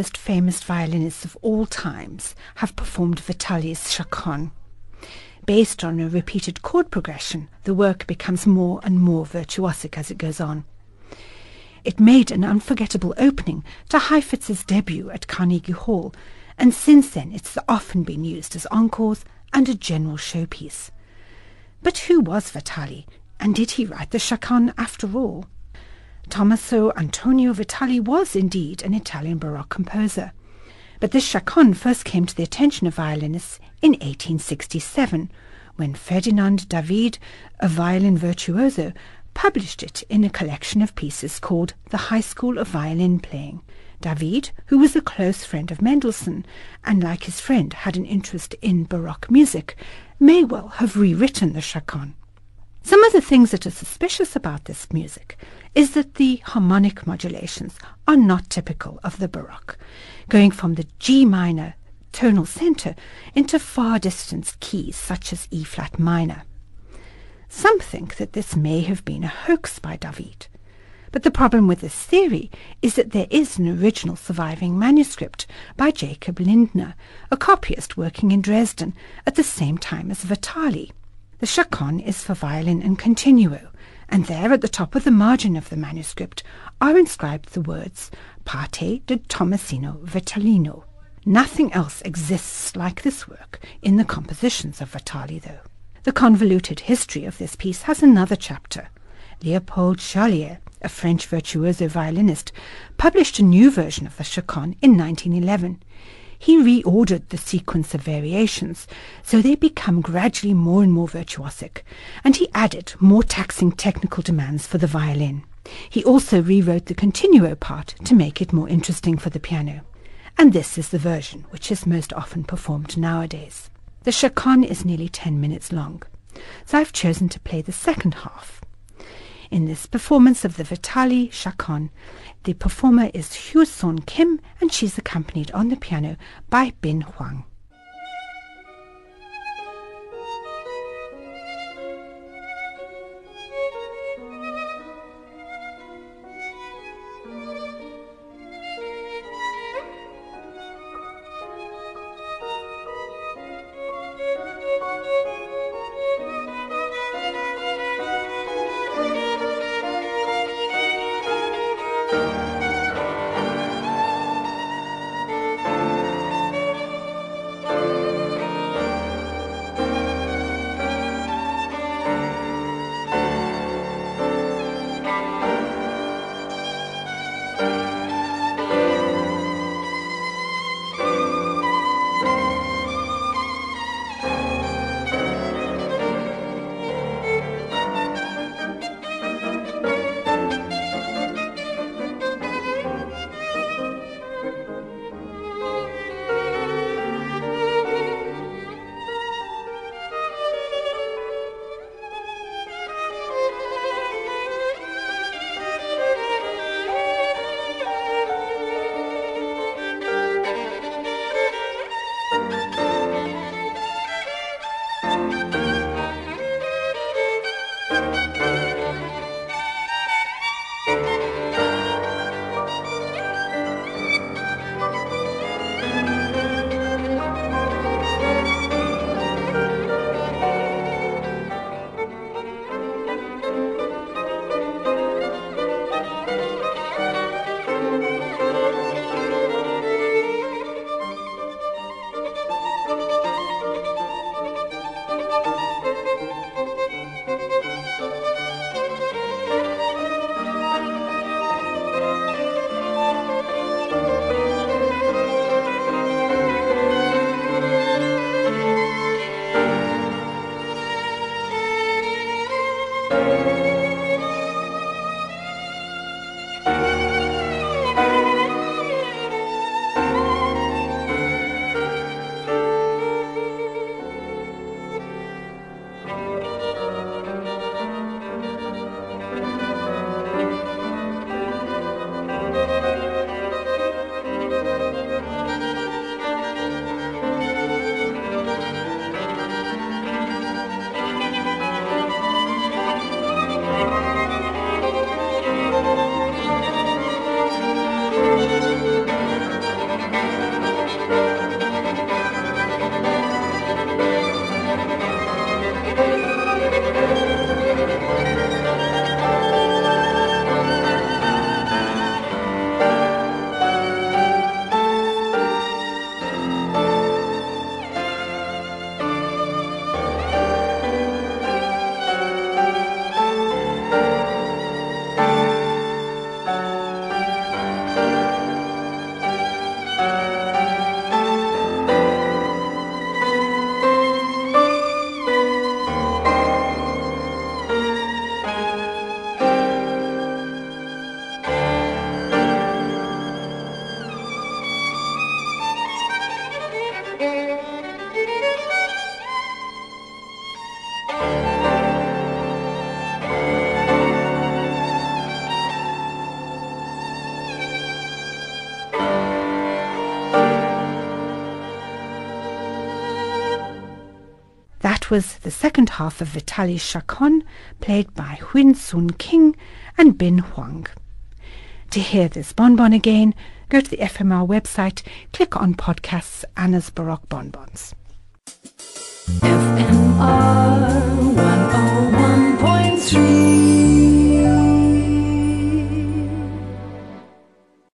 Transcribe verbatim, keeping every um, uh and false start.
most famous violinists of all times have performed Vitali's chaconne. Based on a repeated chord progression, the work becomes more and more virtuosic as it goes on. It made an unforgettable opening to Heifetz's debut at Carnegie Hall, and since then it's often been used as encores and a general showpiece. But who was Vitali, and did he write the chaconne after all? Tommaso Antonio Vitali was indeed an Italian Baroque composer, but this chaconne first came to the attention of violinists in eighteen sixty-seven, when Ferdinand David, a violin virtuoso, published it in a collection of pieces called The High School of Violin Playing. David, who was a close friend of Mendelssohn, and like his friend had an interest in Baroque music, may well have rewritten the chaconne. Some of the things that are suspicious about this music is that the harmonic modulations are not typical of the Baroque, going from the G minor tonal center into far distant keys such as E flat minor. Some think that this may have been a hoax by David, but the problem with this theory is that there is an original surviving manuscript by Jacob Lindner, a copyist working in Dresden at the same time as Vitali. The chaconne is for violin and continuo, and there at the top of the margin of the manuscript are inscribed the words Parte di Tommasino Vitalino. Nothing else exists like this work in the compositions of Vitali, though. The convoluted history of this piece has another chapter. Leopold Charlier, a French virtuoso violinist, published a new version of the chaconne in nineteen eleven. He reordered the sequence of variations, so they become gradually more and more virtuosic, and he added more taxing technical demands for the violin. He also rewrote the continuo part to make it more interesting for the piano. And this is the version which is most often performed nowadays. The chaconne is nearly ten minutes long, so I've chosen to play the second half. In this performance of the Vitali chaconne, the performer is Hyo Son Kim, and she's accompanied on the piano by Bin Huang. was the second half of Vitaly's Chaconne, played by Huin Sun King and Bin Huang. To hear this bonbon again, go to the F M R website, click on Podcasts, Anna's Baroque Bonbons.